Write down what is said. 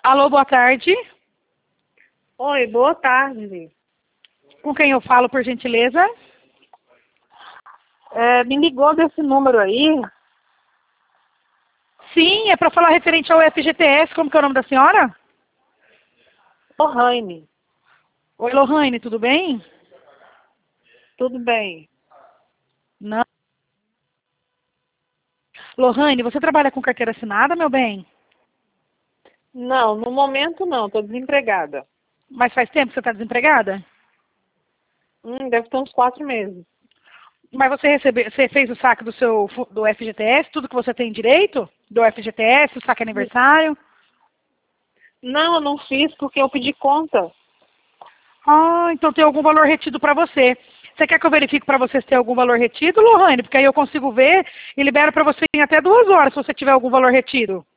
Alô, boa tarde. Oi, boa tarde. Com quem eu falo, por gentileza? Me ligou desse número aí? Sim, é para falar referente ao FGTS. Como que é o nome da senhora? Lohane. Oi, Lohane, tudo bem? Tudo bem? Não. Lohane, você trabalha com carteira assinada, meu bem? Não, no momento não, estou desempregada. Mas faz tempo que você está desempregada? Deve ter uns 4 meses. Mas você fez o saque do FGTS, tudo que você tem direito? Do FGTS, o saque aniversário? Não, eu não fiz porque eu pedi conta. Ah, então tem algum valor retido para você. Você quer que eu verifique para você se tem algum valor retido, Lohane? Porque aí eu consigo ver e libero para você em até 2 horas se você tiver algum valor retido.